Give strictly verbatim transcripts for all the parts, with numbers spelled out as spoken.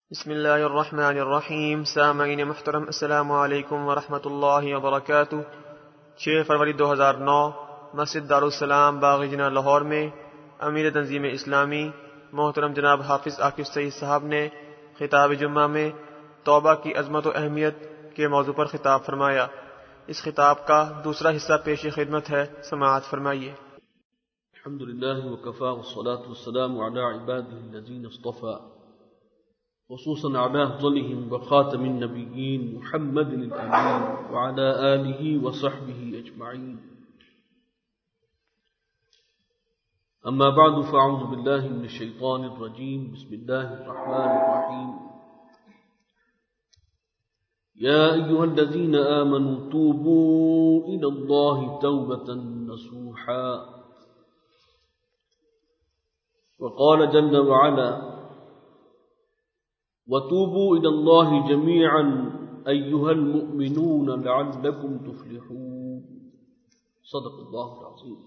بسم اللہ الرحمن الرحیم۔ سامعین محترم، السلام علیکم ورحمۃ اللہ وبرکاتہ۔ چھ فروری دو ہزار نو، مسجد دارالسلام باغ جناح لاہور میں امیر تنظیم اسلامی محترم جناب حافظ عاکف سعید صاحب نے خطاب جمعہ میں توبہ کی عظمت و اہمیت کے موضوع پر خطاب فرمایا۔ اس خطاب کا دوسرا حصہ پیش خدمت ہے، سماعت فرمائیے۔ الحمد للہ وکفى والصلاة والسلام على عباده الذين اصطفى، خصوصا على افضلهم وخاتم النبيين محمد الامين وعلى آله وصحبه اجمعين، اما بعد فاعوذ بالله من الشيطان الرجيم، بسم الله الرحمن الرحيم، يا ايها الذين آمنوا توبوا الى الله توبة نصوحا، وقال جل وعلا وتوبوا إلى الله جميعا أيها المؤمنون لعلكم تفلحون، صدق الله العظيم۔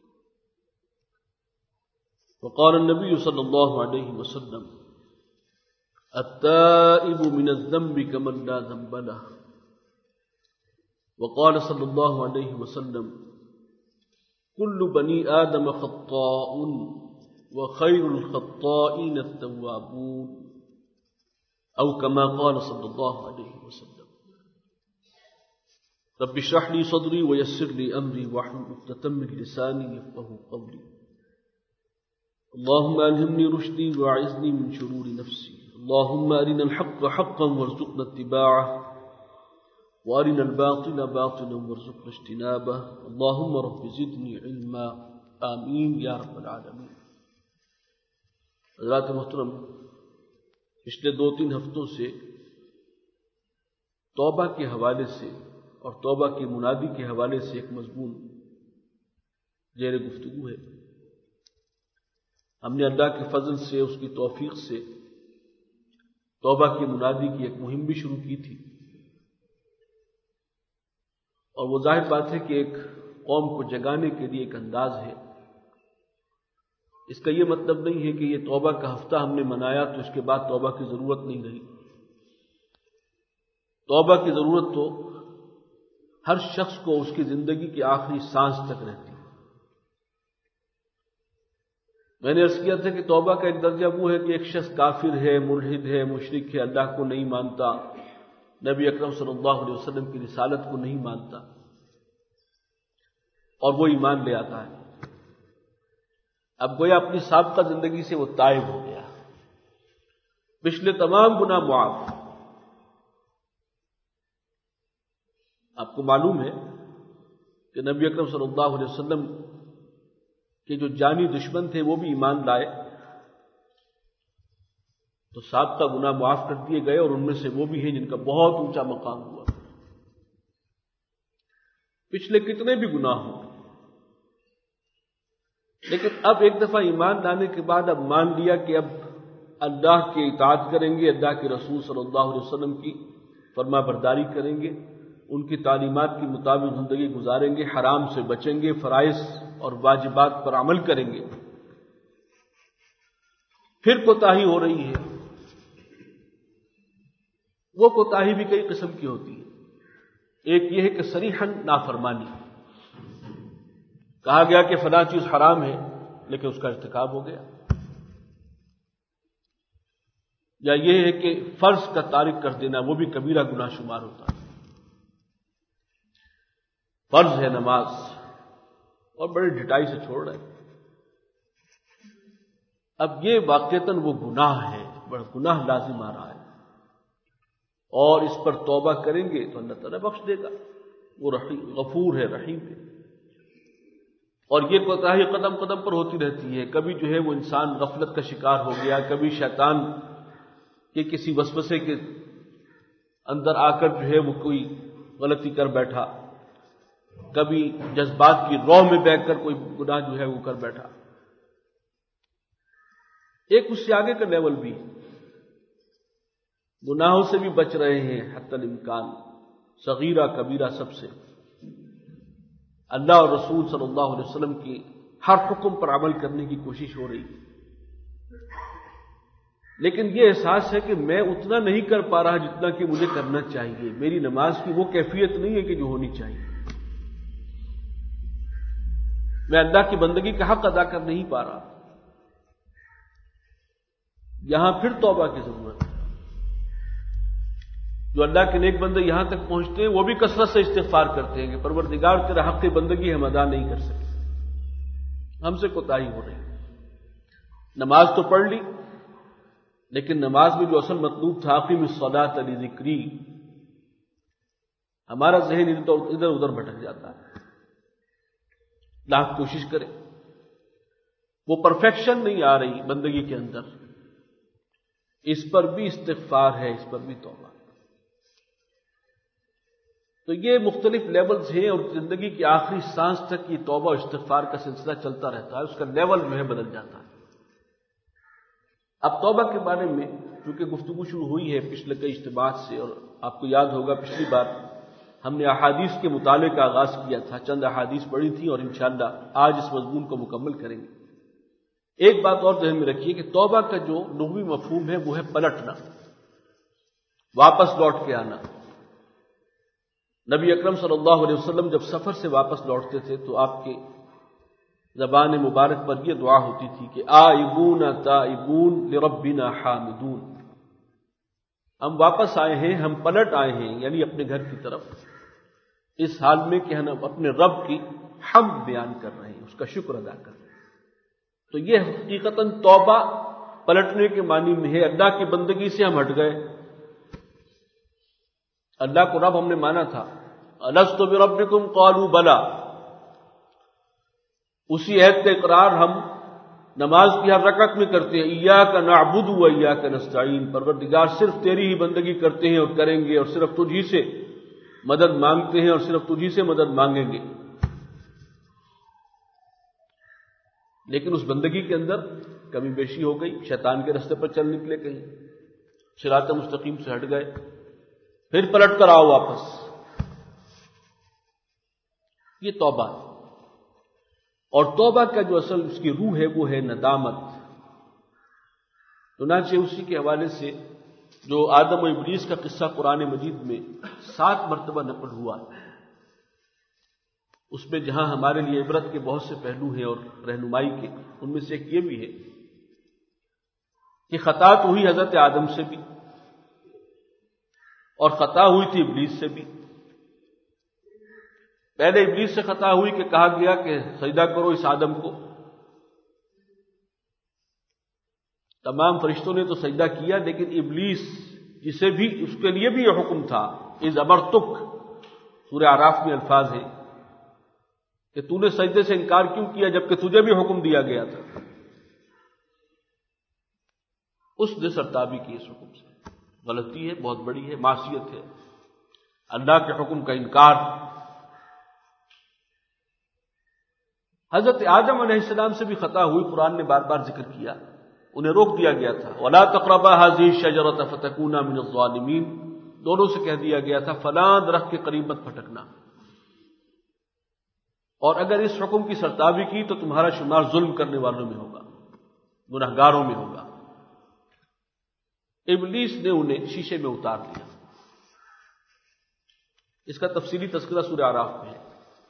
وقال النبي صلى الله عليه وسلم التائب من الذنب كمن لا ذنب له، وقال صلى الله عليه وسلم كل بني آدم خطاء وخير الخطائين التوابون، او كما قال صلی اللہ علیہ وسلم۔ رب اشرح لي صدري ويسر لي امري واحلل عقدة من لساني يفقهوا قولي، اللهم الهمني رشدي واعذني من شرور نفسي، اللهم ارنا الحق حقا وارزقنا اتباعه، وارنا الباطل باطلا وارزقنا اجتنابه، اللهم رب زدني علما، آمین یا رب العالمین۔ حضرات محترم، پچھلے دو تین ہفتوں سے توبہ کے حوالے سے اور توبہ کے منادی کے حوالے سے ایک مضمون زیر گفتگو ہے۔ ہم نے اللہ کے فضل سے، اس کی توفیق سے توبہ کے منادی کی ایک مہم بھی شروع کی تھی، اور وہ ظاہر بات ہے کہ ایک قوم کو جگانے کے لیے ایک انداز ہے۔ اس کا یہ مطلب نہیں ہے کہ یہ توبہ کا ہفتہ ہم نے منایا تو اس کے بعد توبہ کی ضرورت نہیں رہی۔ توبہ کی ضرورت تو ہر شخص کو اس کی زندگی کی آخری سانس تک رہتی ہے۔ میں نے عرض کیا تھا کہ توبہ کا ایک درجہ وہ ہے کہ ایک شخص کافر ہے، ملحد ہے، مشرک ہے، اللہ کو نہیں مانتا، نبی اکرم صلی اللہ علیہ وسلم کی رسالت کو نہیں مانتا، اور وہ ایمان لے آتا ہے۔ اب گویا اپنی سابقہ زندگی سے وہ تائب ہو گیا، پچھلے تمام گناہ معاف۔ آپ کو معلوم ہے کہ نبی اکرم صلی اللہ علیہ وسلم کے جو جانی دشمن تھے وہ بھی ایمان لائے تو سابقہ گناہ معاف کر دیے گئے، اور ان میں سے وہ بھی ہیں جن کا بہت اونچا مقام ہوا۔ پچھلے کتنے بھی گناہ ہوں، لیکن اب ایک دفعہ ایمان لانے کے بعد اب مان لیا کہ اب اللہ کی اطاعت کریں گے، اللہ کے رسول صلی اللہ علیہ وسلم کی فرما برداری کریں گے، ان کی تعلیمات کے مطابق زندگی گزاریں گے، حرام سے بچیں گے، فرائض اور واجبات پر عمل کریں گے۔ پھر کوتاہی ہو رہی ہے۔ وہ کوتاہی بھی کئی قسم کی ہوتی ہے۔ ایک یہ ہے کہ صریحاً نافرمانی، کہا گیا کہ فلاں چیز حرام ہے لیکن اس کا ارتکاب ہو گیا، یا یہ ہے کہ فرض کا تارک کر دینا، وہ بھی کبیرہ گناہ شمار ہوتا ہے۔ فرض ہے نماز اور بڑی ڈٹائی سے چھوڑ رہے ہیں، اب یہ واقعتاً وہ گناہ ہے، بڑا گناہ لازم آ رہا ہے، اور اس پر توبہ کریں گے تو اللہ تعالیٰ بخش دے گا، وہ رحیم غفور ہے، رحیم ہے۔ اور یہ کوتاہی قدم قدم پر ہوتی رہتی ہے، کبھی جو ہے وہ انسان غفلت کا شکار ہو گیا، کبھی شیطان کے کسی وسوسے کے اندر آ کر جو ہے وہ کوئی غلطی کر بیٹھا، کبھی جذبات کی رو میں بہہ کر کوئی گناہ جو ہے وہ کر بیٹھا۔ ایک اس سے آگے کا لیول بھی، گناہوں سے بھی بچ رہے ہیں حتی الامکان، صغیرہ کبیرہ سب سے، اللہ اور رسول صلی اللہ علیہ وسلم کی ہر حکم پر عمل کرنے کی کوشش ہو رہی ہے۔ لیکن یہ احساس ہے کہ میں اتنا نہیں کر پا رہا جتنا کہ مجھے کرنا چاہیے، میری نماز کی وہ کیفیت نہیں ہے کہ جو ہونی چاہیے، میں اللہ کی بندگی کا حق ادا کر نہیں پا رہا۔ یہاں پھر توبہ کی ضرورت ہے۔ جو اللہ کے نیک بندے یہاں تک پہنچتے ہیں وہ بھی کثرت سے استغفار کرتے ہیں کہ پروردگار تیرا حق بندگی ہم ادا نہیں کر سکے، ہم سے کوتاہی ہو رہی۔ نماز تو پڑھ لی، لیکن نماز میں جو اصل مطلوب تھا اقیم الصلاۃ لذکری، ہمارا ذہن ادھر ادھر بھٹک جاتا ہے۔ لاکھ کوشش کرے، وہ پرفیکشن نہیں آ رہی بندگی کے اندر، اس پر بھی استغفار ہے، اس پر بھی توبہ۔ تو یہ مختلف لیولز ہیں، اور زندگی کی آخری سانس تک یہ توبہ و استغفار کا سلسلہ چلتا رہتا ہے، اس کا لیول جو ہے بدل جاتا ہے۔ اب توبہ کے بارے میں چونکہ گفتگو شروع ہوئی ہے پچھلے کئی اجتماعات سے، اور آپ کو یاد ہوگا پچھلی بار ہم نے احادیث کے مطالعے کا آغاز کیا تھا، چند احادیث پڑھی تھی، اور انشاءاللہ آج اس مضمون کو مکمل کریں گے۔ ایک بات اور ذہن میں رکھیے کہ توبہ کا جو لغوی مفہوم ہے وہ ہے پلٹنا، واپس لوٹ کے آنا۔ نبی اکرم صلی اللہ علیہ وسلم جب سفر سے واپس لوٹتے تھے تو آپ کے زبان مبارک پر یہ دعا ہوتی تھی کہ آئبون تائبون لربنا حامدون، ہم واپس آئے ہیں، ہم پلٹ آئے ہیں، یعنی اپنے گھر کی طرف، اس حال میں کہ ہم اپنے رب کی حمد بیان کر رہے ہیں، اس کا شکر ادا کر رہے ہیں۔ تو یہ حقیقتاً توبہ پلٹنے کے معنی میں ہے۔ اللہ کی بندگی سے ہم ہٹ گئے، اللہ کو رب ہم نے مانا تھا، الست بربکم قالوا بلا، اسی عہد کا اقرار ہم نماز کی ہر رکعت میں کرتے ہیں، ایاک نعبد و ایاک نستعین، پروردگار صرف تیری ہی بندگی کرتے ہیں اور کریں گے، اور صرف تجھ ہی سے مدد مانگتے ہیں اور صرف تجھ ہی سے مدد مانگیں گے۔ لیکن اس بندگی کے اندر کمی بیشی ہو گئی، شیطان کے راستے پر چل نکلے، کہیں صراط مستقیم سے ہٹ گئے، پھر پلٹ کر آؤ واپس۔ یہ توبہ ہے، اور توبہ کا جو اصل اس کی روح ہے وہ ہے ندامت۔ چنانچہ اسی کے حوالے سے جو آدم و ابلیس کا قصہ قرآن مجید میں سات مرتبہ نقل ہوا، اس میں جہاں ہمارے لیے عبرت کے بہت سے پہلو ہیں اور رہنمائی کے، ان میں سے ایک یہ بھی ہے کہ خطا تو ہوئی حضرت آدم سے بھی، اور خطا ہوئی تھی ابلیس سے بھی۔ پہلے ابلیس سے خطا ہوئی کہ کہا گیا کہ سجدہ کرو اس آدم کو، تمام فرشتوں نے تو سجدہ کیا، لیکن ابلیس جسے بھی اس کے لیے بھی یہ حکم تھا، اذ امرتک، سورہ اعراف میں الفاظ ہیں کہ تو نے سجدے سے انکار کیوں کیا جبکہ تجھے بھی حکم دیا گیا تھا، اس نے سرتابی کی اس حکم سے۔ غلطی ہے، بہت بڑی ہے، معصیت ہے، اللہ کے حکم کا انکار۔ حضرت آدم علیہ السلام سے بھی خطا ہوئی، قرآن نے بار بار ذکر کیا، انہیں روک دیا گیا تھا، وَلَا تَقْرَبَا هَذِهِ الشَّجَرَةَ فَتَكُونَا مِنَ الظَّالِمِينَ، دونوں سے کہہ دیا گیا تھا فلاں درخت کے قریب مت پھٹکنا، اور اگر اس حکم کی سرتابی کی تو تمہارا شمار ظلم کرنے والوں میں ہوگا، گنہگاروں میں ہوگا۔ ابلیس نے انہیں شیشے میں اتار دیا، اس کا تفصیلی تذکرہ سورہ اعراف میں ہے،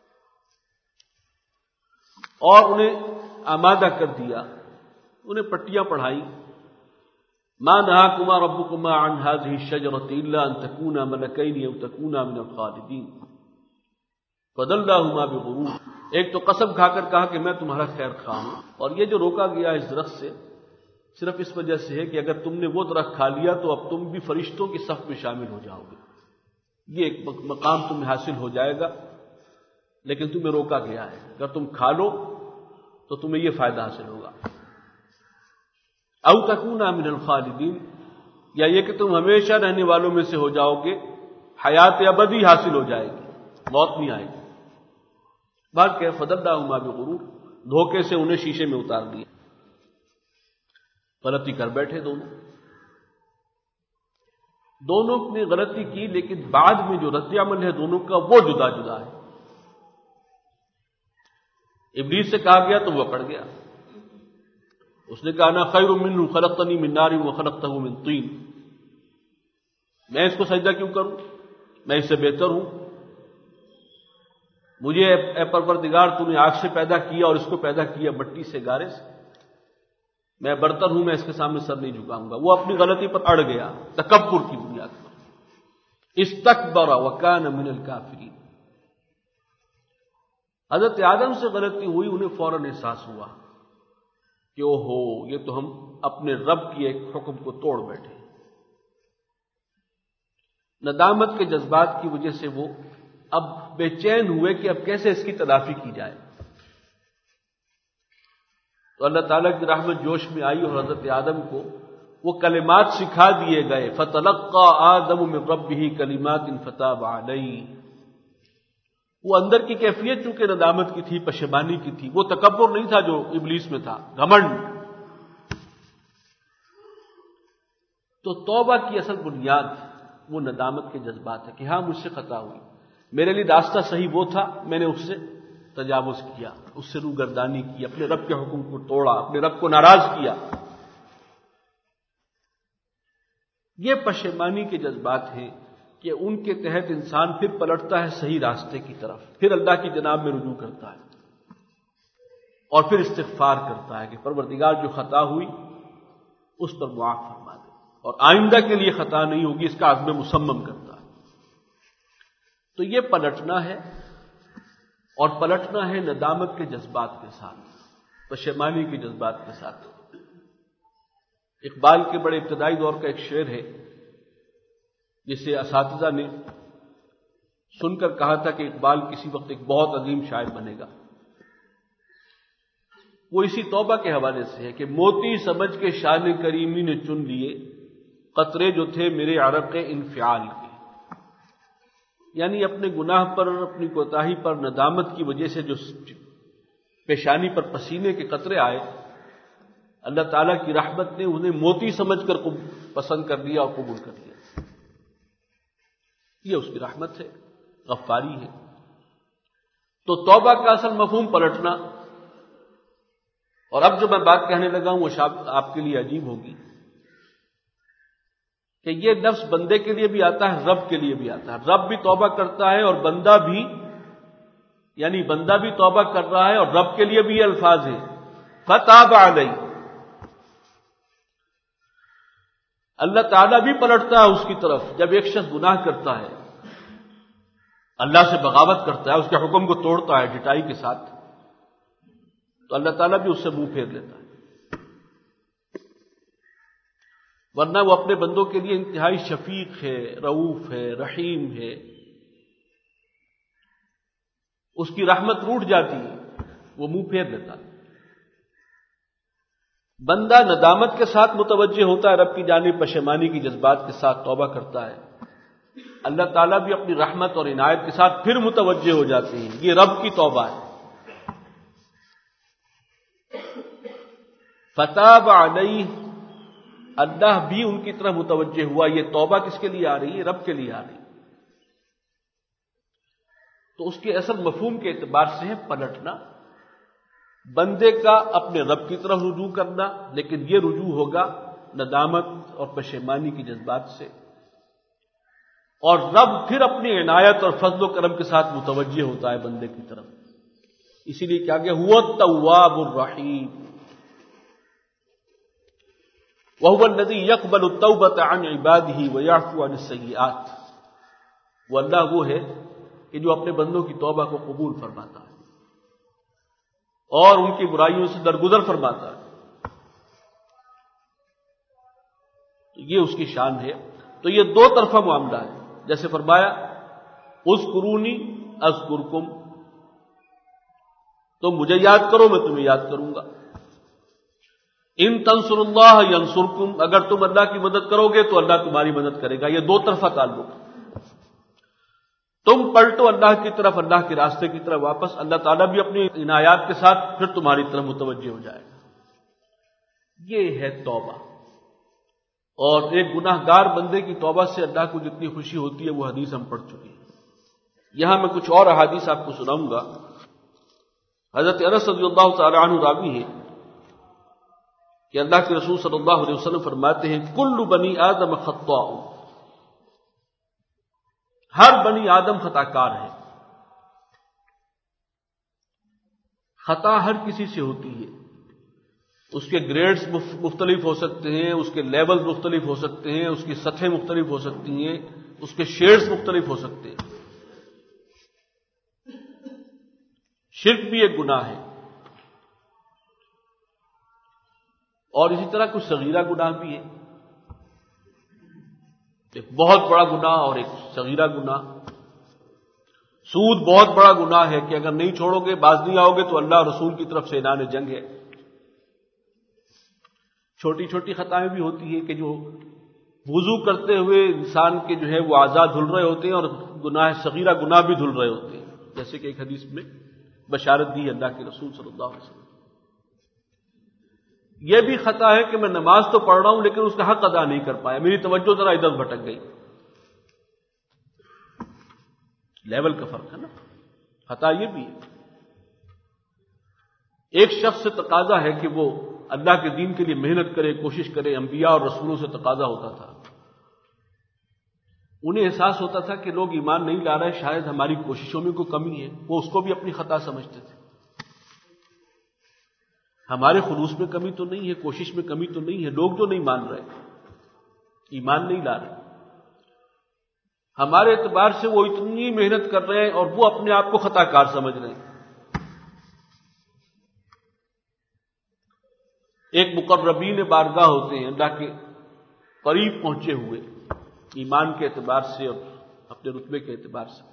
اور انہیں آمادہ کر دیا، انہیں پٹیاں پڑھائی، ما نہاکما ربکما عن هذه الشجرة الا ان تکونا ملکین او تکونا من الخالدین فدلاہما بغرور۔ ایک تو قسم کھا کر کہا کہ میں تمہارا خیر خواہ ہوں، اور یہ جو روکا گیا اس درخت سے صرف اس وجہ سے ہے کہ اگر تم نے وہ درخت کھا لیا تو اب تم بھی فرشتوں کی صف میں شامل ہو جاؤ گے، یہ ایک مقام تمہیں حاصل ہو جائے گا، لیکن تمہیں روکا گیا ہے، اگر تم کھا لو تو تمہیں یہ فائدہ حاصل ہوگا، او تکونا من الخالدین، یا یہ کہ تم ہمیشہ رہنے والوں میں سے ہو جاؤ گے، حیات ابدی حاصل ہو جائے گی، موت نہیں آئے گی۔ بات کہ فدلاہما بغرور، دھوکے سے انہیں شیشے میں اتار دیا، غلطی کر بیٹھے دونوں دونوں نے غلطی کی، لیکن بعد میں جو رد عمل ہے دونوں کا وہ جدا جدا ہے۔ ابلیس سے کہا گیا تو وہ پڑ گیا، اس نے کہا انا خیر منہ خلقتنی من نار وخلقتہ من طین، میں اس کو سجدہ کیوں کروں، میں اس سے بہتر ہوں، مجھے اے پروردگار تو نے آگ سے پیدا کیا اور اس کو پیدا کیا مٹی سے، گارے سے، میں برتر ہوں، میں اس کے سامنے سر نہیں جھکاؤں گا۔ وہ اپنی غلطی پر اڑ گیا تکبر کی بنیاد پر، استکبر وکان من الکافرین۔ حضرت آدم سے غلطی ہوئی، انہیں فوراً احساس ہوا کہ او ہو یہ تو ہم اپنے رب کی ایک حکم کو توڑ بیٹھے۔ ندامت کے جذبات کی وجہ سے وہ اب بے چین ہوئے کہ اب کیسے اس کی تلافی کی جائے۔ تو اللہ تعالیٰ کی رحمت جوش میں آئی اور حضرت آدم کو وہ کلمات سکھا دیے گئے، فَتَلَقَّى آدَمُ مِن رَبِّهِ كَلِمَاتٍ فَتَابَ عَلَيْهِ۔ وہ اندر کی کیفیت چونکہ ندامت کی تھی، پشیمانی کی تھی، وہ تکبر نہیں تھا جو ابلیس میں تھا، گھمنڈ۔ تو توبہ کی اصل بنیاد وہ ندامت کے جذبات ہے کہ ہاں مجھ سے خطا ہوئی، میرے لیے راستہ صحیح وہ تھا، میں نے اس سے تجاوز کیا، اس سے روگردانی کی، اپنے رب کے حکم کو توڑا، اپنے رب کو ناراض کیا۔ یہ پشیمانی کے جذبات ہیں کہ ان کے تحت انسان پھر پلٹتا ہے صحیح راستے کی طرف، پھر اللہ کی جناب میں رجوع کرتا ہے اور پھر استغفار کرتا ہے کہ پروردگار جو خطا ہوئی اس پر معاف فرما دے اور آئندہ کے لیے خطا نہیں ہوگی، اس کا عزم مصمم کرتا ہے۔ تو یہ پلٹنا ہے، اور پلٹنا ہے ندامت کے جذبات کے ساتھ، پشیمانی کے جذبات کے ساتھ۔ اقبال کے بڑے ابتدائی دور کا ایک شعر ہے جسے اساتذہ نے سن کر کہا تھا کہ اقبال کسی وقت ایک بہت عظیم شاعر بنے گا۔ وہ اسی توبہ کے حوالے سے ہے کہ موتی سمجھ کے شان کریمی نے چن لیے قطرے جو تھے میرے عرق انفعال کے، یعنی اپنے گناہ پر، اپنی کوتاہی پر ندامت کی وجہ سے جو پیشانی پر پسینے کے قطرے آئے، اللہ تعالیٰ کی رحمت نے انہیں موتی سمجھ کر پسند کر لیا اور قبول کر لیا۔ یہ اس کی رحمت ہے، غفاری ہے۔ تو توبہ کا اصل مفہوم پلٹنا، اور اب جو میں بات کہنے لگا ہوں وہ شاید آپ کے لیے عجیب ہوگی کہ یہ نفس بندے کے لیے بھی آتا ہے، رب کے لیے بھی آتا ہے۔ رب بھی توبہ کرتا ہے اور بندہ بھی، یعنی بندہ بھی توبہ کر رہا ہے اور رب کے لیے بھی یہ الفاظ ہیں فتاب علیہ۔ اللہ تعالیٰ بھی پلٹتا ہے اس کی طرف جب ایک شخص گناہ کرتا ہے، اللہ سے بغاوت کرتا ہے، اس کے حکم کو توڑتا ہے ڈٹائی کے ساتھ، تو اللہ تعالیٰ بھی اس سے منہ پھیر لیتا ہے، ورنہ وہ اپنے بندوں کے لیے انتہائی شفیق ہے، رؤوف ہے، رحیم ہے۔ اس کی رحمت روٹھ جاتی ہے، وہ منہ پھیر لیتا ہے۔ بندہ ندامت کے ساتھ متوجہ ہوتا ہے رب کی جانب، پشیمانی کی جذبات کے ساتھ توبہ کرتا ہے، اللہ تعالیٰ بھی اپنی رحمت اور عنایت کے ساتھ پھر متوجہ ہو جاتے ہیں۔ یہ رب کی توبہ ہے۔ فتاب علیہ، اللہ بھی ان کی طرف متوجہ ہوا۔ یہ توبہ کس کے لیے آ رہی ہے؟ رب کے لیے آ رہی ہے۔ تو اس کے اصل مفہوم کے اعتبار سے ہے پلٹنا، بندے کا اپنے رب کی طرف رجوع کرنا، لیکن یہ رجوع ہوگا ندامت اور پشیمانی کی جذبات سے، اور رب پھر اپنی عنایت اور فضل و کرم کے ساتھ متوجہ ہوتا ہے بندے کی طرف۔ اسی لیے کیا کہ هو التواب الرحیم، وهو الذی یقبل التوبۃ عن عبادہ ویعفو عن السیئات۔ وہ اللہ وہ ہے کہ جو اپنے بندوں کی توبہ کو قبول فرماتا ہے اور ان کی برائیوں سے درگزر فرماتا ہے۔ تو یہ اس کی شان ہے۔ تو یہ دو طرفہ معاملہ ہے، جیسے فرمایا اذکرونی اذکرکم، تم مجھے یاد کرو میں تمہیں یاد کروں گا۔ ان تنصر اللہ ینصرکم، اگر تم اللہ کی مدد کرو گے تو اللہ تمہاری مدد کرے گا۔ یہ دو طرفہ تعلق ہے۔ تم پلٹو اللہ کی طرف، اللہ کے راستے کی طرف واپس، اللہ تعالیٰ بھی اپنی عنایات کے ساتھ پھر تمہاری طرف متوجہ ہو جائے گا۔ یہ ہے توبہ۔ اور ایک گناہ گار بندے کی توبہ سے اللہ کو جتنی خوشی ہوتی ہے وہ حدیث ہم پڑھ چکے ہیں۔ یہاں میں کچھ اور احادیث آپ کو سناؤں گا۔ حضرت انس رضی اللہ تعالی عنہ راوی ہے کہ اللہ کے رسول صلی اللہ علیہ وسلم فرماتے ہیں کل بنی آدم خطاء، ہر بنی آدم خطا کار ہے. خطا ہر کسی سے ہوتی ہے، اس کے گریڈز مختلف ہو سکتے ہیں، اس کے لیول مختلف ہو سکتے ہیں، اس کی سطحیں مختلف ہو سکتی ہیں، اس کے شیڈز مختلف ہو سکتے ہیں. شرک بھی ایک گناہ ہے، اور اسی طرح کچھ صغیرہ گناہ بھی ہے. ایک بہت بڑا گناہ اور ایک صغیرہ گناہ. سود بہت بڑا گناہ ہے کہ اگر نہیں چھوڑو گے، باز نہیں آؤ گے تو اللہ اور رسول کی طرف سے اعلان جنگ ہے. چھوٹی چھوٹی خطائیں بھی ہوتی ہیں کہ جو وضو کرتے ہوئے انسان کے جو ہے وہ اعضاء دھل رہے ہوتے ہیں اور گناہ صغیرہ گناہ بھی دھل رہے ہوتے ہیں، جیسے کہ ایک حدیث میں بشارت دی اللہ کے رسول صلی اللہ علیہ وسلم. یہ بھی خطا ہے کہ میں نماز تو پڑھ رہا ہوں لیکن اس کا حق ادا نہیں کر پایا، میری توجہ ذرا ادھر بھٹک گئی. لیول کا فرق ہے نا. خطا یہ بھی ہے. ایک شخص سے تقاضا ہے کہ وہ اللہ کے دین کے لیے محنت کرے، کوشش کرے. انبیاء اور رسولوں سے تقاضا ہوتا تھا. انہیں احساس ہوتا تھا کہ لوگ ایمان نہیں لا رہے، شاید ہماری کوششوں میں کوئی کمی ہے. وہ اس کو بھی اپنی خطا سمجھتے تھے. ہمارے خلوص میں کمی تو نہیں ہے، کوشش میں کمی تو نہیں ہے، لوگ جو نہیں مان رہے، ایمان نہیں لا رہے، ہمارے اعتبار سے وہ اتنی محنت کر رہے ہیں اور وہ اپنے آپ کو خطا کار سمجھ رہے ہیں. ایک مقربین بارگاہ ہوتے ہیں، اللہ کے قریب پہنچے ہوئے ایمان کے اعتبار سے اور اپنے رتبے کے اعتبار سے.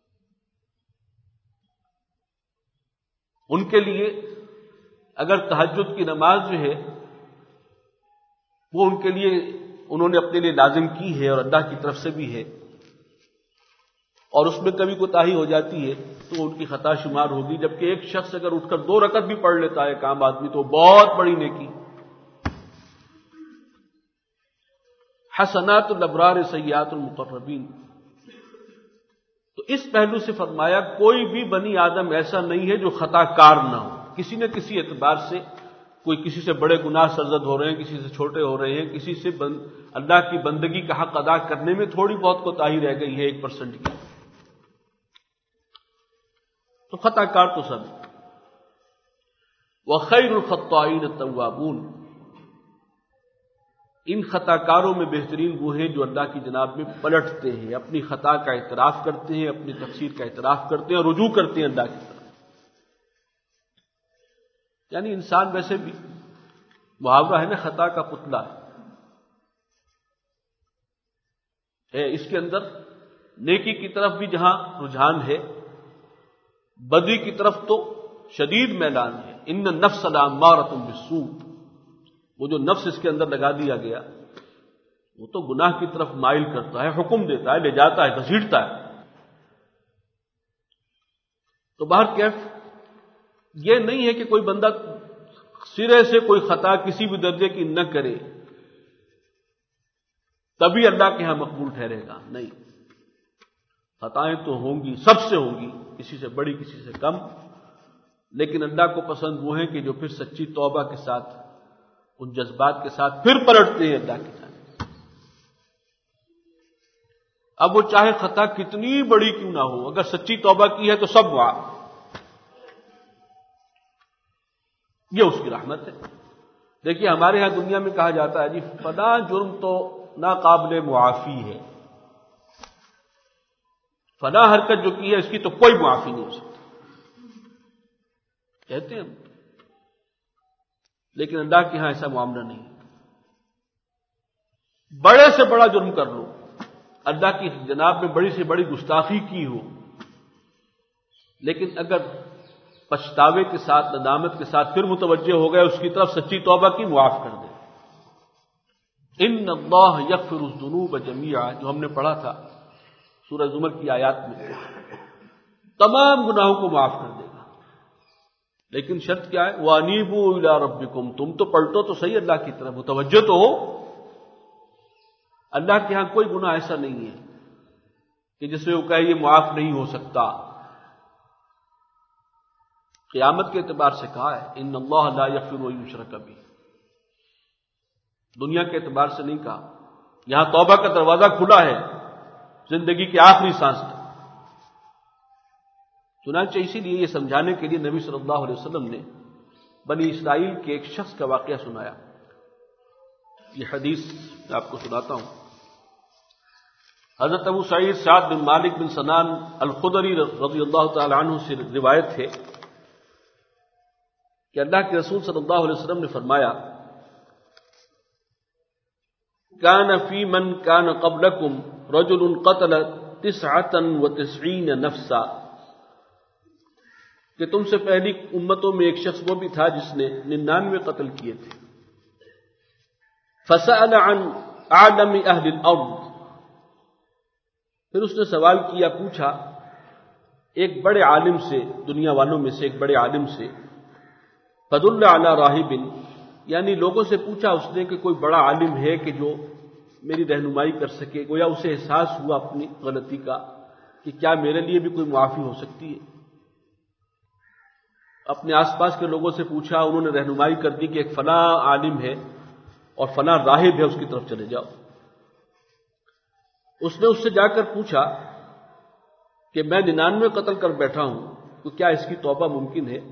ان کے لیے اگر تہجد کی نماز جو ہے وہ ان کے لیے انہوں نے اپنے لیے لازم کی ہے اور اللہ کی طرف سے بھی ہے، اور اس میں کبھی کوتاہی ہو جاتی ہے تو ان کی خطا شمار ہوگی. جبکہ ایک شخص اگر اٹھ کر دو رکعت بھی پڑھ لیتا ہے ایک عام آدمی تو بہت بڑی نیکی. حسنات الابرار سیئات المقربین. تو اس پہلو سے فرمایا کوئی بھی بنی آدم ایسا نہیں ہے جو خطا کار نہ ہو. کسی نہ کسی اعتبار سے کوئی کسی سے بڑے گناہ سرزد ہو رہے ہیں، کسی سے چھوٹے ہو رہے ہیں، کسی سے بند اللہ کی بندگی کا حق ادا کرنے میں تھوڑی بہت کوتاہی رہ گئی ہے ایک پرسنٹ کی، تو خطا کار تو سب. وَخَيْرُ الْخَطَّائِينَ التَّوَّابُونَ. ان خطا کاروں میں بہترین وہ ہیں جو اللہ کی جناب میں پلٹتے ہیں، اپنی خطا کا اعتراف کرتے ہیں، اپنی تقصیر کا اعتراف کرتے ہیں اور رجوع کرتے ہیں اللہ کی طرف. یعنی انسان ویسے بھی محاورہ ہے نا، خطا کا پتلا ہے. اس کے اندر نیکی کی طرف بھی جہاں رجحان ہے، بدی کی طرف تو شدید میلان ہے. ان النفس لامارۃ بالسوء. وہ جو نفس اس کے اندر لگا دیا گیا وہ تو گناہ کی طرف مائل کرتا ہے، حکم دیتا ہے، لے جاتا ہے، گھسیٹتا ہے. تو باہر کیف یہ نہیں ہے کہ کوئی بندہ سرے سے کوئی خطا کسی بھی درجے کی نہ کرے تبھی اللہ کے ہاں مقبول ٹھہرے گا. نہیں، خطائیں تو ہوں گی، سب سے ہوں گی، کسی سے بڑی کسی سے کم، لیکن اللہ کو پسند وہ ہیں کہ جو پھر سچی توبہ کے ساتھ ان جذبات کے ساتھ پھر پلٹتے ہیں اللہ کی جانب. اب وہ چاہے خطا کتنی بڑی کیوں نہ ہو، اگر سچی توبہ کی ہے تو سب معاف. یہ اس کی رحمت ہے. دیکھیے ہمارے ہاں دنیا میں کہا جاتا ہے جی فلاں جرم تو ناقابل معافی ہے، فلاں حرکت جو کی ہے اس کی تو کوئی معافی نہیں ہو سکتی کہتے ہیں. لیکن اللہ کے ہاں ایسا معاملہ نہیں. بڑے سے بڑا جرم کر لو، اللہ کی جناب میں بڑی سے بڑی گستاخی کی ہو، لیکن اگر پچھتاوے کے ساتھ ندامت کے ساتھ پھر متوجہ ہو گئے اس کی طرف سچی توبہ کی، معاف کر دے. ان اللہ یغفر الذنوب جميعا جو ہم نے پڑھا تھا سورہ زمر کی آیات میں، تمام گناہوں کو معاف کر دے گا. لیکن شرط کیا ہے؟ وَأَنِيبُوا إِلَىٰ رَبِّكُمْ. تم تو پلٹو تو صحیح اللہ کی طرف، متوجہ تو ہو. اللہ کے ہاں کوئی گناہ ایسا نہیں ہے کہ جس میں وہ کہے یہ معاف نہیں ہو سکتا. قیامت کے اعتبار سے کہا ہے ان اللہ لا یغفر ان یشرک بہ. دنیا کے اعتبار سے نہیں کہا. یہاں توبہ کا دروازہ کھلا ہے زندگی کے آخری سانس تک. چنانچہ اسی لیے یہ سمجھانے کے لیے نبی صلی اللہ علیہ وسلم نے بنی اسرائیل کے ایک شخص کا واقعہ سنایا. یہ حدیث میں آپ کو سناتا ہوں. حضرت ابو سعید سعد بن مالک بن سنان الخدری رضی اللہ تعالی عنہ سے روایت ہے کہ اللہ کے رسول صلی اللہ علیہ وسلم نے فرمایا کان فی من کان قبلکم رجل قتل تسعة وتسعین نفسا، کہ تم سے پہلی امتوں میں ایک شخص وہ بھی تھا جس نے ننانوے قتل کیے تھے. فسأل عن اعلم اہل الارض، پھر اس نے سوال کیا، پوچھا ایک بڑے عالم سے، دنیا والوں میں سے ایک بڑے عالم سے. فدل علی راہب، یعنی لوگوں سے پوچھا اس نے کہ کوئی بڑا عالم ہے کہ جو میری رہنمائی کر سکے. گویا اسے احساس ہوا اپنی غلطی کا کہ کیا میرے لیے بھی کوئی معافی ہو سکتی ہے. اپنے آس پاس کے لوگوں سے پوچھا، انہوں نے رہنمائی کر دی کہ ایک فلاں عالم ہے اور فلاں راہب ہے، اس کی طرف چلے جاؤ. اس نے اس سے جا کر پوچھا کہ میں ننانوے قتل کر بیٹھا ہوں تو کیا اس کی توبہ ممکن ہے؟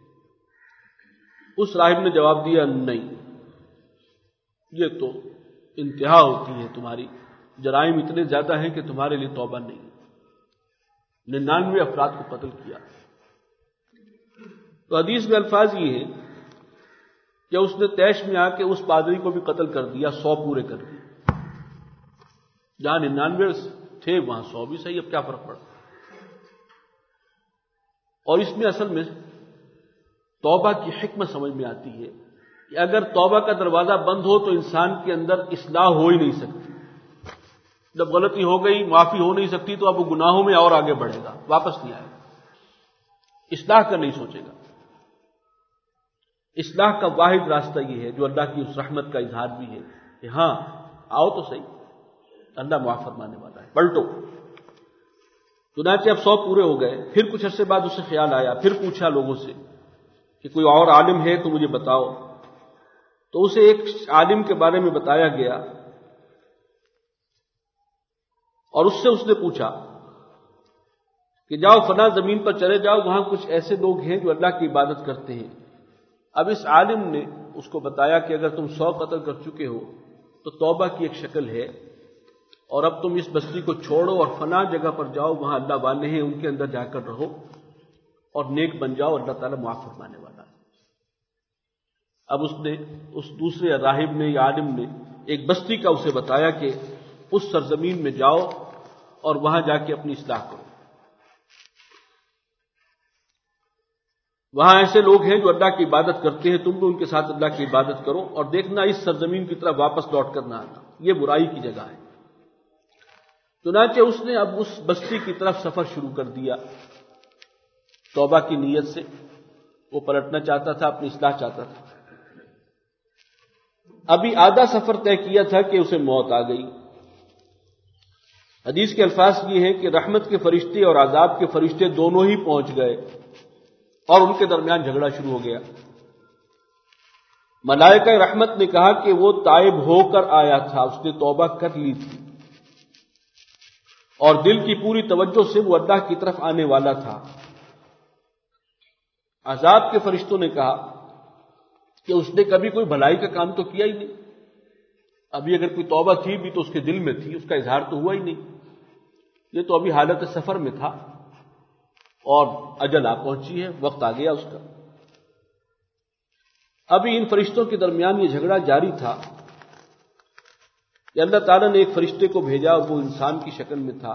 اس راہب نے جواب دیا نہیں، یہ تو انتہا ہوتی ہے، تمہاری جرائم اتنے زیادہ ہیں کہ تمہارے لیے توبہ نہیں. ننانوے افراد کو قتل کیا. تو حدیث میں الفاظ یہ ہیں کہ اس نے طیش میں آ کے اس پادری کو بھی قتل کر دیا، سو پورے کر دیے. جہاں ننانوے تھے وہاں سو بھی صحیح، اب کیا فرق پڑا. اور اس میں اصل میں توبہ کی حکمت سمجھ میں آتی ہے کہ اگر توبہ کا دروازہ بند ہو تو انسان کے اندر اصلاح ہو ہی نہیں سکتی. جب غلطی ہو گئی، معافی ہو نہیں سکتی، تو اب وہ گناہوں میں اور آگے بڑھے گا، واپس نہیں آئے گا، اصلاح کا نہیں سوچے گا. اصلاح کا واحد راستہ یہ ہے جو اللہ کی اس رحمت کا اظہار بھی ہے کہ ہاں آؤ تو صحیح، اللہ معاف فرمانے والا ہے، پلٹو. چنانچہ اب سو پورے ہو گئے. پھر کچھ عرصے بعد اسے خیال آیا، پھر پوچھا لوگوں سے کہ کوئی اور عالم ہے تو مجھے بتاؤ. تو اسے ایک عالم کے بارے میں بتایا گیا اور اس سے اس نے پوچھا کہ جاؤ فلاں زمین پر چلے جاؤ، وہاں کچھ ایسے لوگ ہیں جو اللہ کی عبادت کرتے ہیں. اب اس عالم نے اس کو بتایا کہ اگر تم سو قتل کر چکے ہو تو توبہ کی ایک شکل ہے، اور اب تم اس بستی کو چھوڑو اور فلاں جگہ پر جاؤ، وہاں اللہ والے ہیں، ان کے اندر جا کر رہو اور نیک بن جاؤ، اللہ تعالیٰ معاف فرمانے والا ہے. اب اس نے اس دوسرے راہب نے یا عالم نے ایک بستی کا اسے بتایا کہ اس سرزمین میں جاؤ اور وہاں جا کے اپنی اصلاح کرو. وہاں ایسے لوگ ہیں جو اللہ کی عبادت کرتے ہیں، تم بھی ان کے ساتھ اللہ کی عبادت کرو اور دیکھنا اس سرزمین کی طرف واپس لوٹ کر نہ آنا، یہ برائی کی جگہ ہے. چنانچہ اس نے اب اس بستی کی طرف سفر شروع کر دیا توبہ کی نیت سے. وہ پلٹنا چاہتا تھا، اپنی اصلاح چاہتا تھا. ابھی آدھا سفر طے کیا تھا کہ اسے موت آ گئی. حدیث کے الفاظ یہ ہیں کہ رحمت کے فرشتے اور عذاب کے فرشتے دونوں ہی پہنچ گئے اور ان کے درمیان جھگڑا شروع ہو گیا. ملائکہ رحمت نے کہا کہ وہ تائب ہو کر آیا تھا، اس نے توبہ کر لی تھی اور دل کی پوری توجہ سے وہ اللہ کی طرف آنے والا تھا. عذاب کے فرشتوں نے کہا کہ اس نے کبھی کوئی بھلائی کا کام تو کیا ہی نہیں، ابھی اگر کوئی توبہ تھی بھی تو اس کے دل میں تھی، اس کا اظہار تو ہوا ہی نہیں، یہ تو ابھی حالت سفر میں تھا اور اجل آ پہنچی ہے، وقت آ گیا اس کا. ابھی ان فرشتوں کے درمیان یہ جھگڑا جاری تھا کہ اللہ تعالیٰ نے ایک فرشتے کو بھیجا، وہ انسان کی شکل میں تھا،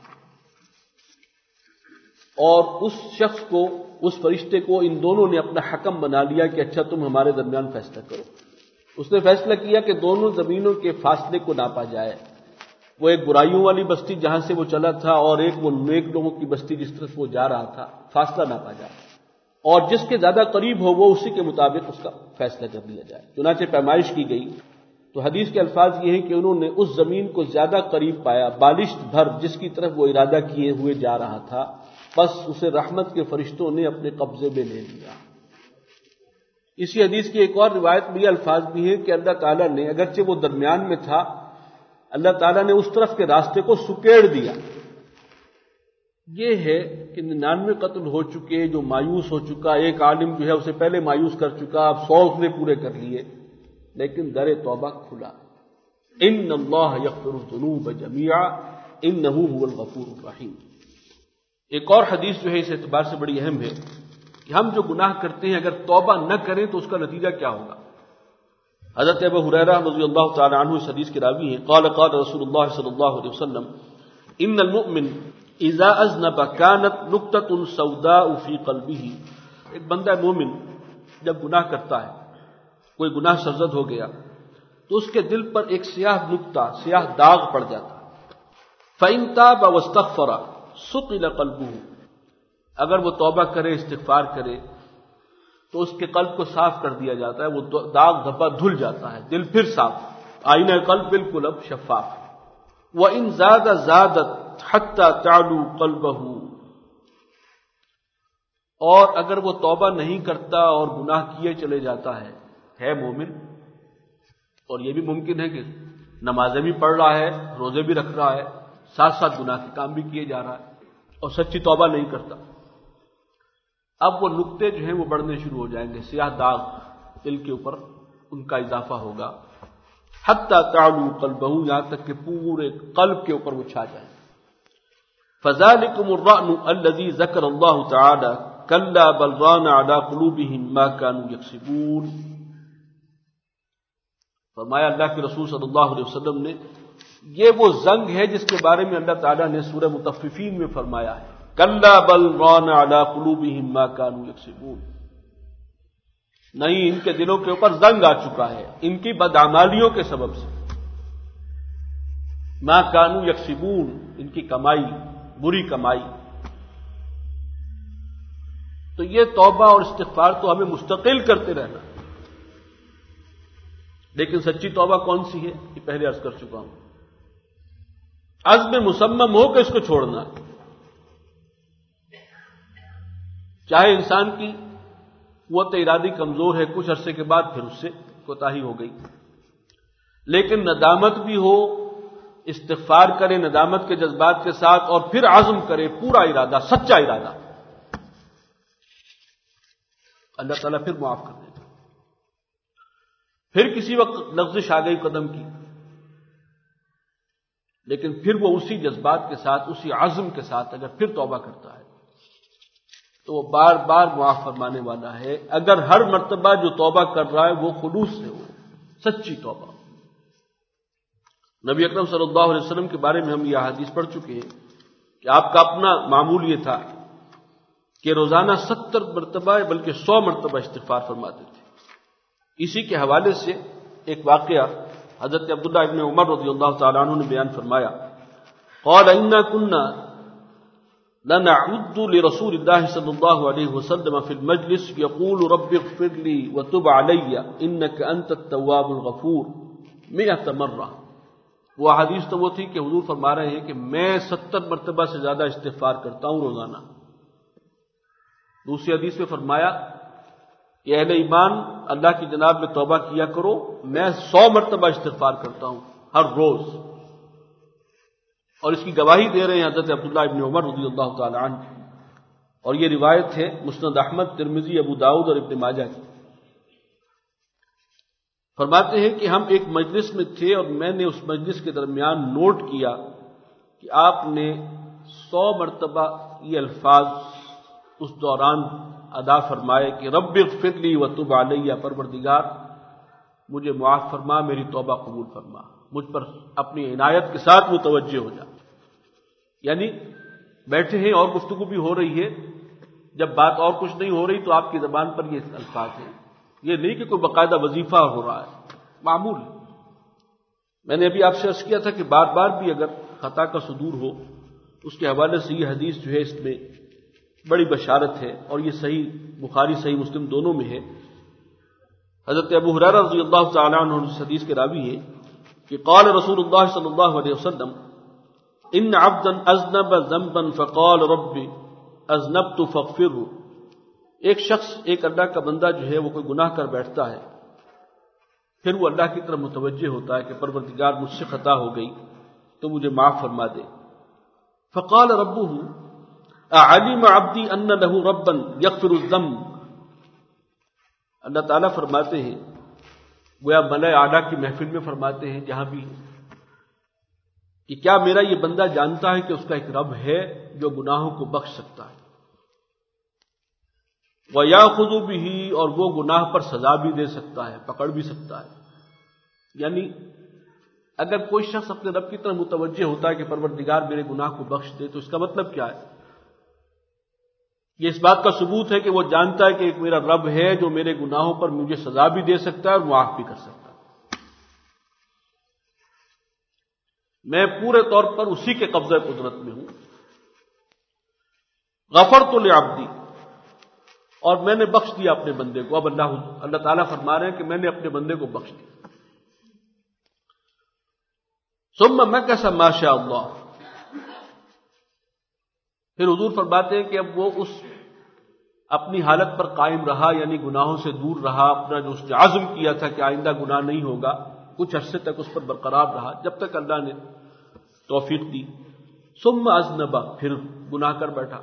اور اس شخص کو، اس فرشتے کو ان دونوں نے اپنا حکم بنا لیا کہ اچھا تم ہمارے درمیان فیصلہ کرو. اس نے فیصلہ کیا کہ دونوں زمینوں کے فاصلے کو ناپا جائے. وہ ایک برائیوں والی بستی جہاں سے وہ چلا تھا اور ایک وہ نیک لوگوں کی بستی جس طرف وہ جا رہا تھا، فاصلہ ناپا جائے اور جس کے زیادہ قریب ہو وہ اسی کے مطابق اس کا فیصلہ کر لیا جائے. چنانچہ پیمائش کی گئی تو حدیث کے الفاظ یہ ہیں کہ انہوں نے اس زمین کو زیادہ قریب پایا، بالشت بھر، جس کی طرف وہ ارادہ کیے ہوئے جا رہا تھا، بس اسے رحمت کے فرشتوں نے اپنے قبضے میں لے لیا. اسی حدیث کی ایک اور روایت میں یہ الفاظ بھی ہیں کہ اللہ تعالیٰ نے، اگرچہ وہ درمیان میں تھا، اللہ تعالیٰ نے اس طرف کے راستے کو سکیڑ دیا. یہ ہے کہ ننانوے قتل ہو چکے، جو مایوس ہو چکا، ایک عالم جو ہے اسے پہلے مایوس کر چکا، اب سو اس نے پورے کر لیے، لیکن در توبہ کھلا. ان اللہ یغفر الذنوب جميعا انہ هو الغفور الرحیم. ایک اور حدیث جو ہے اس اعتبار سے بڑی اہم ہے کہ ہم جو گناہ کرتے ہیں اگر توبہ نہ کریں تو اس کا نتیجہ کیا ہوگا. حضرت ابو ہریرہ رضی اللہ تعالی عنہ اس حدیث کے راوی ہیں، قال قال رسول اللہ صلی اللہ علیہ وسلم ان المؤمن اذا اذنب كانت نقطة سوداء في قلبه. ایک بندہ مومن جب گناہ کرتا ہے، کوئی گناہ سرزد ہو گیا، تو اس کے دل پر ایک سیاہ نقطہ، سیاہ داغ پڑ جاتا ہے. فإن تاب واستغفر ثقل قلبه. اگر وہ توبہ کرے، استغفار کرے، تو اس کے قلب کو صاف کر دیا جاتا ہے، وہ داغ دھبا دھل جاتا ہے، دل پھر صاف، آئینہ قلب بالکل اب شفاف. وإن زاد زادت حتى تعلو قلبه. اور اگر وہ توبہ نہیں کرتا اور گناہ کیے چلے جاتا ہے ہے مومن، اور یہ بھی ممکن ہے کہ نمازیں بھی پڑھ رہا ہے، روزے بھی رکھ رہا ہے، ساتھ ساتھ گناہ کے کام بھی کیے جا رہا ہے اور سچی توبہ نہیں کرتا، اب وہ نقطے جو ہیں وہ بڑھنے شروع ہو جائیں گے، سیاہ داغ دل کے اوپر ان کا اضافہ ہوگا. حتی تعلو قلبہ، یہاں تک کہ پورے قلب کے اوپر وہ چھا جائے. فذلکم الرأن الذی ذکر اللہ تعالی کلا بل ران علی قلوبہم ما کانوا یکسبون. فرمایا اللہ کے رسول صلی اللہ علیہ وسلم نے، یہ وہ زنگ ہے جس کے بارے میں اللہ تعالیٰ نے سورہ مطففین میں فرمایا ہے، کلا بل ران علی قلوبہم ما کانوا یکسبون. نہیں، ان کے دلوں کے اوپر زنگ آ چکا ہے ان کی بدعمالیوں کے سبب سے. ما کانوا یکسبون، ان کی کمائی، بری کمائی. تو یہ توبہ اور استغفار تو ہمیں مستقل کرتے رہنا، لیکن سچی توبہ کون سی ہے یہ پہلے عرض کر چکا ہوں. عزم مصمم ہو کہ اس کو چھوڑنا، چاہے انسان کی قوت ارادی کمزور ہے، کچھ عرصے کے بعد پھر اس سے کوتاہی ہو گئی، لیکن ندامت بھی ہو، استغفار کرے ندامت کے جذبات کے ساتھ، اور پھر عزم کرے پورا ارادہ، سچا ارادہ، اللہ تعالیٰ پھر معاف کر دے گا. پھر کسی وقت لغزش آ گئی قدم کی، لیکن پھر وہ اسی جذبات کے ساتھ، اسی عزم کے ساتھ اگر پھر توبہ کرتا ہے تو وہ بار بار معاف فرمانے والا ہے، اگر ہر مرتبہ جو توبہ کر رہا ہے وہ خلوص سے ہو، سچی توبہ. نبی اکرم صلی اللہ علیہ وسلم کے بارے میں ہم یہ حدیث پڑھ چکے ہیں کہ آپ کا اپنا معمول یہ تھا کہ روزانہ ستر مرتبہ بلکہ سو مرتبہ استغفار فرماتے تھے. اسی کے حوالے سے ایک واقعہ حضرت عبداللہ ابن عمر رضی اللہ تعالیٰ عنہ نے بیان فرمایا، قال انا كنا لنعد لرسول الله صلی اللہ علیہ وسلم فی المجلس یقول رب اغفر لی وتب علی انک انت التواب الغفور مئة مرہ. وہ حدیث تو وہ تھی کہ حضور فرما رہے ہیں کہ میں ستر مرتبہ سے زیادہ استغفار کرتا ہوں روزانہ. دوسری حدیث میں فرمایا کہ اہل ایمان اللہ کی جناب میں توبہ کیا کرو، میں سو مرتبہ استغفار کرتا ہوں ہر روز. اور اس کی گواہی دے رہے ہیں حضرت عبداللہ ابن عمر رضی اللہ تعالی عنہ، اور یہ روایت ہے مسند احمد، ترمذی، ابو داؤد اور ابن ماجہ کی. فرماتے ہیں کہ ہم ایک مجلس میں تھے اور میں نے اس مجلس کے درمیان نوٹ کیا کہ آپ نے سو مرتبہ یہ الفاظ اس دوران ادا فرمائے کہ رب اغفر لی وتب علی، پروردگار مجھے معاف فرما، میری توبہ قبول فرما، مجھ پر اپنی عنایت کے ساتھ متوجہ ہو جا. یعنی بیٹھے ہیں اور گفتگو بھی ہو رہی ہے، جب بات اور کچھ نہیں ہو رہی تو آپ کی زبان پر یہ الفاظ ہیں. یہ نہیں کہ کوئی باقاعدہ وظیفہ ہو رہا ہے، معمول. میں نے ابھی آپ سے عرض کیا تھا کہ بار بار بھی اگر خطا کا صدور ہو، اس کے حوالے سے یہ حدیث جو ہے اس میں بڑی بشارت ہے، اور یہ صحیح بخاری صحیح مسلم دونوں میں ہے. حضرت ابو ہریرہ رضی اللہ تعالی عنہ اس حدیث کے راوی ہیں کہ قال رسول اللہ صلی اللہ علیہ وسلم ان عبدا اذنب ذنبا فقال رب اذنبت فاغفره ایک شخص، ایک اللہ کا بندہ جو ہے وہ کوئی گناہ کر بیٹھتا ہے، پھر وہ اللہ کی طرف متوجہ ہوتا ہے کہ پروردگار مجھ سے خطا ہو گئی تو مجھے معاف فرما دے. فقال ربه اعلم عبدی ان له ربا یغفر الذنب. اللہ تعالیٰ فرماتے ہیں، گویا ملائے اعلیٰ کی محفل میں فرماتے ہیں جہاں بھی، کہ کیا میرا یہ بندہ جانتا ہے کہ اس کا ایک رب ہے جو گناہوں کو بخش سکتا ہے، وَيَأْخُذُ بِهِ، اور وہ گناہ پر سزا بھی دے سکتا ہے، پکڑ بھی سکتا ہے. یعنی اگر کوئی شخص اپنے رب کی طرف متوجہ ہوتا ہے کہ پروردگار میرے گناہ کو بخش دے، تو اس کا مطلب کیا ہے؟ یہ اس بات کا ثبوت ہے کہ وہ جانتا ہے کہ ایک میرا رب ہے جو میرے گناہوں پر مجھے سزا بھی دے سکتا ہے اور معاف بھی کر سکتا ہے. میں پورے طور پر اسی کے قبضہ قدرت میں ہوں. غفرت لعبدی، اور میں نے بخش دیا اپنے بندے کو. اب اللہ اللہ تعالیٰ فرما رہے ہیں کہ میں نے اپنے بندے کو بخش دیا. ثم مکث ما شاء اللہ، پھر حضور فرماتے ہیں کہ اب وہ اس اپنی حالت پر قائم رہا، یعنی گناہوں سے دور رہا، اپنا جو اس نے عزم کیا تھا کہ آئندہ گناہ نہیں ہوگا، کچھ عرصے تک اس پر برقرار رہا جب تک اللہ نے توفیق دی. ثم اذنب، پھر گناہ کر بیٹھا،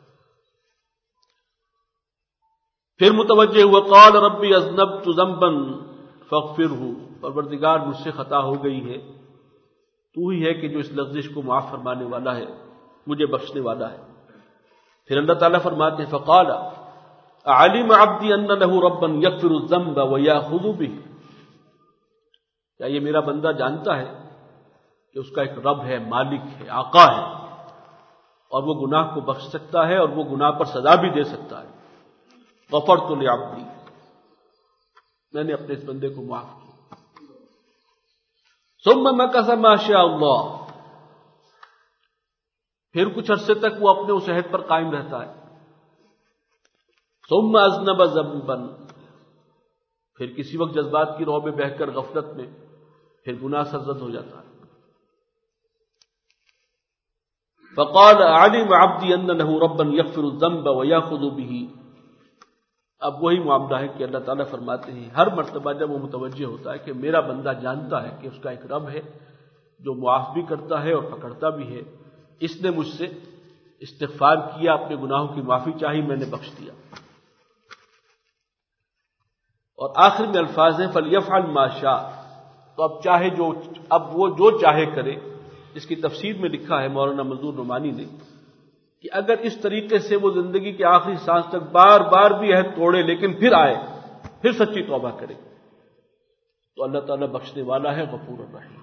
پھر متوجہ ہوا. قال ربی اذنبت ذنبا فاغفرہ، پروردگار مجھ سے خطا ہو گئی ہے، تو ہی ہے کہ جو اس لغزش کو معاف فرمانے والا ہے، مجھے بخشنے والا ہے. پھر اللہ تعالیٰ فرماتے ہیں فقال علم عبدی ان له ربا یغفر الذنب ویأخذ به. کیا یہ میرا بندہ جانتا ہے کہ اس کا ایک رب ہے، مالک ہے، آقا ہے، اور وہ گناہ کو بخش سکتا ہے اور وہ گناہ پر سزا بھی دے سکتا ہے. غفرت لعبدی، میں نے اپنے اس بندے کو معاف کیا. ثم مکث ما شاء اللہ، پھر کچھ عرصے تک وہ اپنے اس عہد پر قائم رہتا ہے. ثم اذنب ذنبا، پھر کسی وقت جذبات کی رو میں بہہ کر غفلت میں پھر گناہ سرزد ہو جاتا ہے. فقال علم عبدی ان له ربا یغفر الذنب ویأخذ به. اب وہی معاملہ ہے کہ اللہ تعالیٰ فرماتے ہیں ہر مرتبہ جب وہ متوجہ ہوتا ہے کہ میرا بندہ جانتا ہے کہ اس کا ایک رب ہے جو معاف بھی کرتا ہے اور پکڑتا بھی ہے، اس نے مجھ سے استغفار کیا، اپنے گناہوں کی معافی چاہی، میں نے بخش دیا. اور آخر میں الفاظ ہیں فَلْيَفْعَلْ مَا شَاءَ، تو اب چاہے جو اب وہ جو چاہے کرے. اس کی تفسیر میں لکھا ہے مولانا منظور نعمانی نے کہ اگر اس طریقے سے وہ زندگی کے آخری سانس تک بار بار بھی عہد توڑے لیکن پھر آئے، پھر سچی توبہ کرے، تو اللہ تعالیٰ بخشنے والا ہے، غفور الرحیم.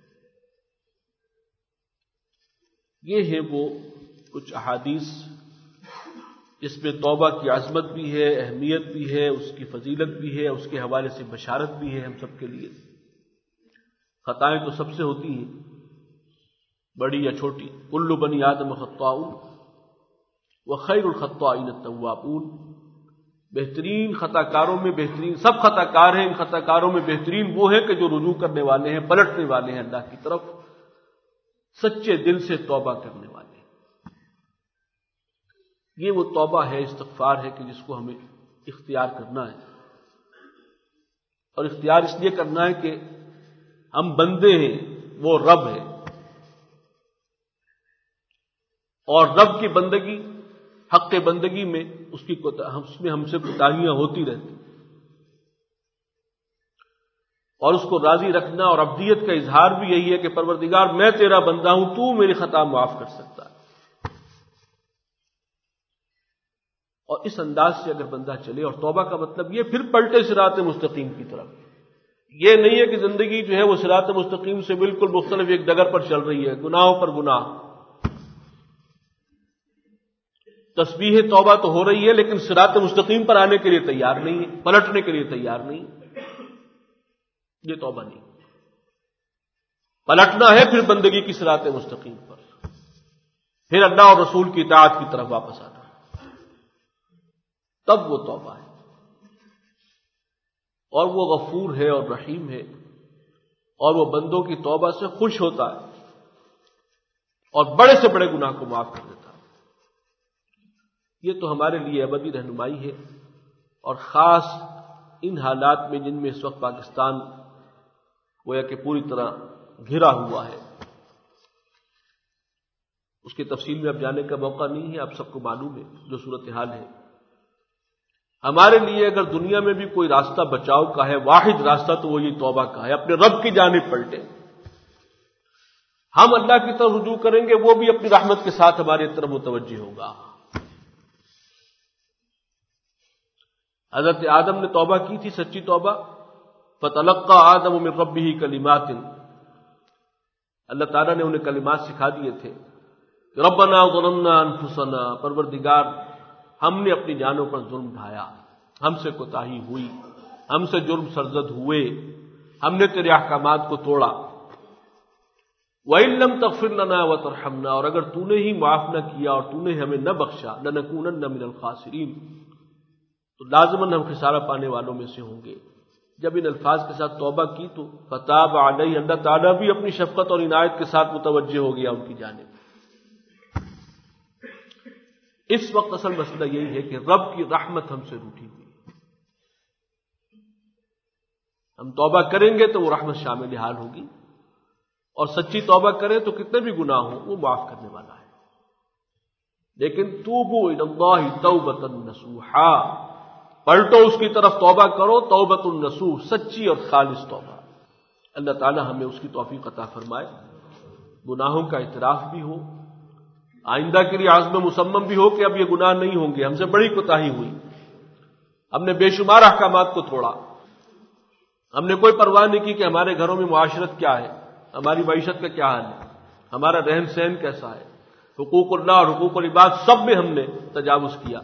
یہ ہے وہ کچھ احادیث جس میں توبہ کی عظمت بھی ہے، اہمیت بھی ہے، اس کی فضیلت بھی ہے، اس کے حوالے سے بشارت بھی ہے ہم سب کے لیے. خطائیں تو سب سے ہوتی ہیں، بڑی یا چھوٹی. کل بنی آدم خطاؤ وخیر الخطائین التوابون. بہترین خطا کاروں میں بہترین، سب خطا کار ہیں، ان خطا کاروں میں بہترین وہ ہیں کہ جو رجوع کرنے والے ہیں، پلٹنے والے ہیں اللہ کی طرف، سچے دل سے توبہ کرنے والے ہیں. یہ وہ توبہ ہے، استغفار ہے کہ جس کو ہمیں اختیار کرنا ہے. اور اختیار اس لیے کرنا ہے کہ ہم بندے ہیں، وہ رب ہے، اور رب کی بندگی، حق بندگی میں اس کی اس میں ہم سے کوتاہیاں ہوتی رہتی، اور اس کو راضی رکھنا اور عبدیت کا اظہار بھی یہی ہے کہ پروردگار میں تیرا بندہ ہوں، تو میری خطا معاف کر سکتا ہے. اور اس انداز سے اگر بندہ چلے، اور توبہ کا مطلب یہ پھر پلٹے صراط مستقیم کی طرف. یہ نہیں ہے کہ زندگی جو ہے وہ صراط مستقیم سے بالکل مختلف ایک ڈگر پر چل رہی ہے، گناہوں پر گناہ. تسبیح توبہ تو ہو رہی ہے لیکن صراط مستقیم پر آنے کے لیے تیار نہیں ہے، پلٹنے کے لیے تیار نہیں. یہ توبہ نہیں. پلٹنا ہے پھر بندگی کی صراط مستقیم پر، پھر اللہ اور رسول کی اطاعت کی طرف واپس آنا، تب وہ توبہ ہے. اور وہ غفور ہے اور رحیم ہے، اور وہ بندوں کی توبہ سے خوش ہوتا ہے اور بڑے سے بڑے گناہ کو معاف کر دیتا ہے. یہ تو ہمارے لیے ابدی رہنمائی ہے، اور خاص ان حالات میں جن میں اس وقت پاکستان گویا کہ پوری طرح گھرا ہوا ہے، اس کی تفصیل میں اب جانے کا موقع نہیں ہے، آپ سب کو معلوم ہے جو صورتحال ہے۔ ہمارے لیے اگر دنیا میں بھی کوئی راستہ بچاؤ کا ہے، واحد راستہ تو وہ یہ توبہ کا ہے، اپنے رب کی جانب پلٹیں، ہم اللہ کی طرف رجوع کریں گے، وہ بھی اپنی رحمت کے ساتھ ہماری طرف متوجہ ہوگا۔ حضرت آدم نے توبہ کی تھی، سچی توبہ، فتلقى آدم من ربه کلمات، اللہ تعالیٰ نے انہیں کلمات سکھا دیے تھے، ربنا ظلمنا انفسنا، پروردگار ہم نے اپنی جانوں پر ظلم ڈھایا، ہم سے کوتاہی ہوئی، ہم سے جرم سرزد ہوئے، ہم نے تیرے احکامات کو توڑا، وَإِن لَّمْ تَغْفِرْ لَنَا وَتَرْحَمْنَا، اور اگر تو نے ہی معاف نہ کیا اور تو نے ہمیں نہ بخشا، لَنَكُونَنَّ مِنَ الْخَاسِرِينَ، تو لازماً ہم خسارہ پانے والوں میں سے ہوں گے۔ جب ان الفاظ کے ساتھ توبہ کی تو فتاب علیہ، اللہ تعالیٰ بھی اپنی شفقت اور عنایت کے ساتھ متوجہ ہو گیا ان کی جانب۔ اس وقت اصل مسئلہ یہی ہے کہ رب کی رحمت ہم سے روٹھی ہوئی، ہم توبہ کریں گے تو وہ رحمت شامل حال ہوگی، اور سچی توبہ کریں تو کتنے بھی گناہ ہوں وہ معاف کرنے والا ہے۔ لیکن توبوا الی اللہ توبۃ نصوحا، پلٹو اس کی طرف، توبہ کرو توبۃ النصوح، سچی اور خالص توبہ۔ اللہ تعالی ہمیں اس کی توفیق عطا فرمائے، گناہوں کا اعتراف بھی ہو، آئندہ کے لیے عزم مصمم بھی ہو کہ اب یہ گناہ نہیں ہوں گے، ہم سے بڑی کوتاہی ہوئی، ہم نے بے شمار احکامات کو توڑا، ہم نے کوئی پرواہ نہیں کی کہ ہمارے گھروں میں معاشرت کیا ہے، ہماری معیشت کا کیا حال ہے، ہمارا رہن سہن کیسا ہے، حقوق اللہ اور حقوق العباد سب میں ہم نے تجاوز کیا۔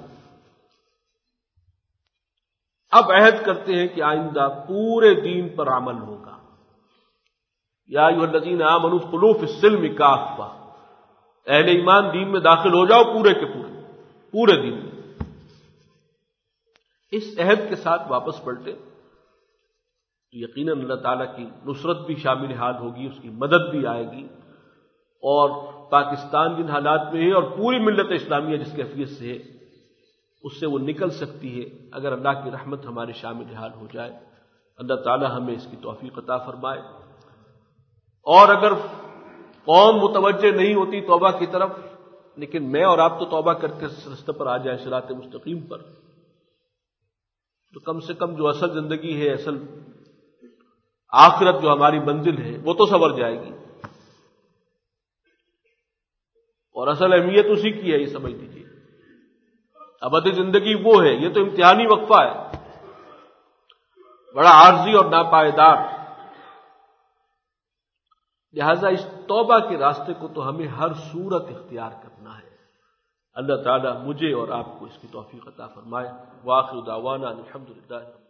اب عہد کرتے ہیں کہ آئندہ پورے دین پر عمل ہوگا۔ یا ایھا الذین آمنوا ادخلوا فی السلم کافہ، اہل ایمان دین میں داخل ہو جاؤ پورے کے پورے، پورے دین میں۔ اس عہد کے ساتھ واپس پلٹے تو یقیناً اللہ تعالیٰ کی نصرت بھی شامل حال ہوگی، اس کی مدد بھی آئے گی، اور پاکستان جن حالات میں ہے اور پوری ملت اسلامیہ جس کیفیت سے ہے اس سے وہ نکل سکتی ہے اگر اللہ کی رحمت ہمارے شامل حال ہو جائے۔ اللہ تعالیٰ ہمیں اس کی توفیق عطا فرمائے۔ اور اگر قوم متوجہ نہیں ہوتی توبہ کی طرف، لیکن میں اور آپ تو توبہ کر کے اس راستے پر آ جائیں، صراط مستقیم پر، تو کم سے کم جو اصل زندگی ہے، اصل آخرت جو ہماری منزل ہے وہ تو سنور جائے گی، اور اصل اہمیت اسی کی ہے، یہ سمجھ لیجیے۔ ابدی زندگی وہ ہے، یہ تو امتحانی وقفہ ہے، بڑا عارضی اور ناپائیدار، لہذا اس توبہ کے راستے کو تو ہمیں ہر صورت اختیار کرنا ہے۔ اللہ تعالیٰ مجھے اور آپ کو اس کی توفیق عطا فرمائے۔ وآخر دعوانا الحمدللہ۔